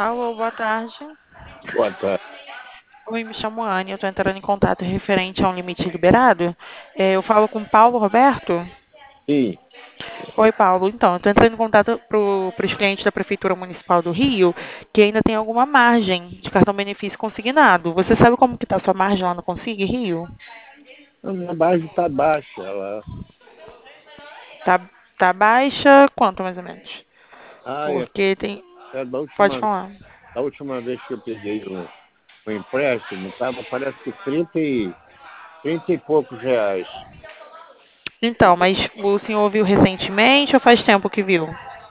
Alô, boa tarde. Boa tarde. Oi, me chamo Anne, eu estou entrando em contato referente a um limite liberado. Eu falo com o Paulo Roberto? Sim, Oi, Paulo. Então, eu estou entrando em contato para os clientes da Prefeitura Municipal do Rio que ainda tem alguma margem de cartão benefício consignado. Você sabe como que está a sua margem lá no Consigue Rio? a minha base está baixa. Ela... Tá, tá baixa? Quanto mais ou menos? Ah, Porque tem. é Pode falar. da última vez que eu peguei o empréstimo, estava parece que 30 e poucos reais. Então, mas o senhor viu recentemente ou faz tempo que viu?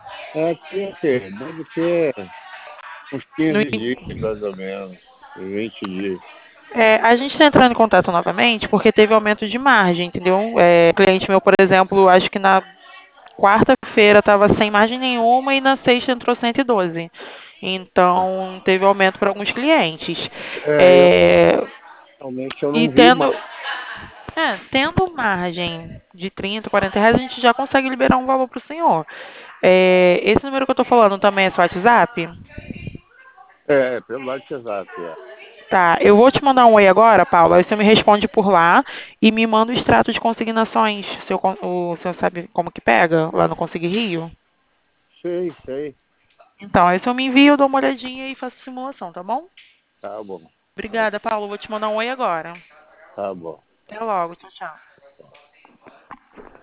Deve ter uns No 15 dias, mais ou menos, 20 dias. A gente está entrando em contato novamente porque teve aumento de margem, entendeu? Cliente meu, por exemplo, acho que na quarta-feira estava sem margem nenhuma e na sexta entrou 112. Então, teve aumento para alguns clientes. Eu É, realmente eu e não vi, mas tendo margem de 30, 40 reais, a gente já consegue liberar um valor para o senhor. Esse número que eu estou falando também é seu WhatsApp? pelo WhatsApp. É. Tá, eu vou te mandar um oi agora, Paulo. Aí você me responde por lá e me manda o extrato de consignações. O senhor sabe como que pega lá no Consigue Rio? Sei, sei. Então, aí se eu me envio, eu dou uma olhadinha e faço simulação, tá bom? Tá bom, Obrigada, Paulo. Vou te mandar um oi agora. tá bom. Até logo. Tchau, tchau.